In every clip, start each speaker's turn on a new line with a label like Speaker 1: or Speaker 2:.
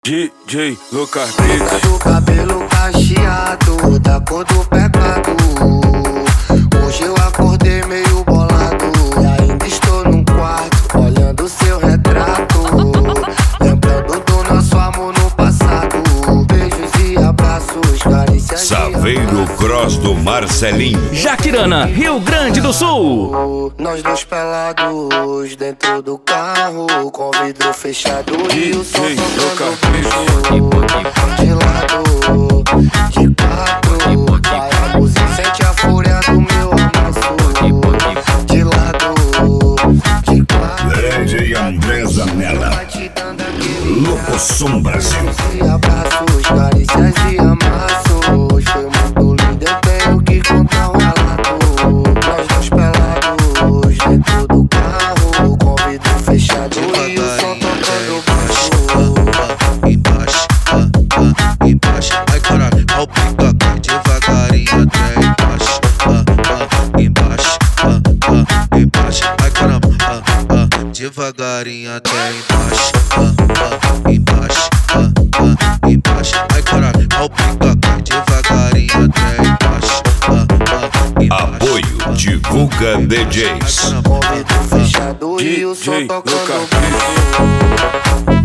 Speaker 1: DJ Lucas
Speaker 2: Preta do cabelo cacheado, da cor do pecado. Hoje eu acordei meio bolado e ainda estou num quarto, olhando seu retrato, lembrando do nosso amor no passado. Beijos e abraços, carícias.
Speaker 3: Saveiro Cross do Marcelinho,
Speaker 4: Jaquirana, Rio Grande do Sul.
Speaker 2: Nós dois pelados dentro do carro, com vidro fechado e o som tocando de lado, de quatro. Vai a música, sente a fúria do meu amasso. De lado, de quatro.
Speaker 3: DJ Andresa Mela, Locosom Brasil.
Speaker 2: E abraços, carícias e amassos. Foi muito lindo, eu tenho que contar um relato. Nós dois pelados dentro do carro, com vidro fechado e o som tocando baixo.
Speaker 5: Embaixo, embaixo, ai caralho, ao pica, devagarinho até embaixo, embaixo, embaixo, ai caramba, devagarinho até embaixo, embaixo, embaixo, ai caralho, ao pica, devagarinho até embaixo,
Speaker 3: Apoio Divulga DJs.
Speaker 2: Com vidro fechado e o som tocando baixo.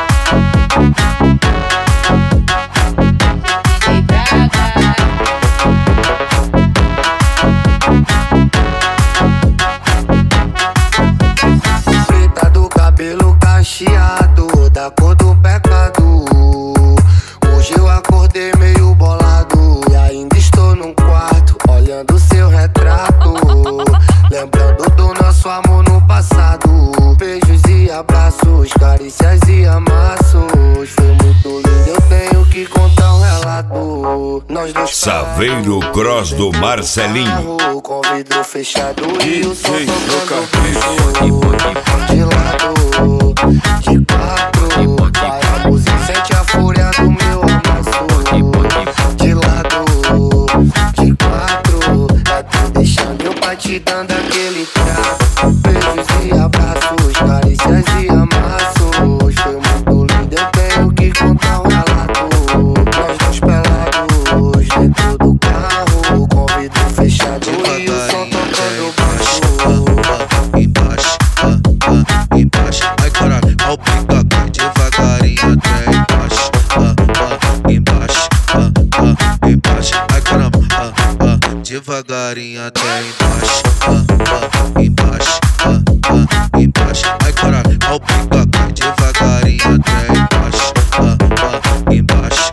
Speaker 2: Preta do cabelo cacheado, da cor do pecado. Hoje eu acordei meio bolado e ainda estou num quarto, olhando seu retrato, lembrando do nosso amor no passado. Beijos e abraços, carícias e amassos. Foi muito lindo, eu tenho que contar um relato. Nós dois
Speaker 3: Saveiro Cross do Marcelinho,
Speaker 2: carro, com vidro fechado e o som tocando de lado, de quatro. Vai a música, sente a fúria do meu amasso. De lado, de quatro. É tu deixando eu pra te dando aquele trato. Beijos e abraços, carícias e amassos. Foi muito lindo, eu tenho que contar um relato. Nós dois pelados dentro do carro, com vidro fechado e o som tocando baixo.
Speaker 5: embaixo, embaixo, ai caralho, ao pica, devagarinho até embaixo, embaixo, embaixo, ai caramba, devagarinho até embaixo, embaixo, embaixo, ai caralho, ao pica, devagarinho até embaixo, embaixo,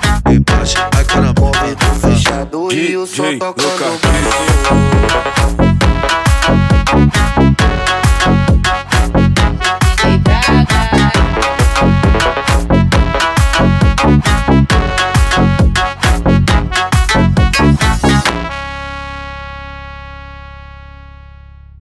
Speaker 5: embaixo, ai caramba,
Speaker 2: Com vidro fechado e o som
Speaker 1: DJ
Speaker 2: tocando
Speaker 1: Lucas
Speaker 2: baixo.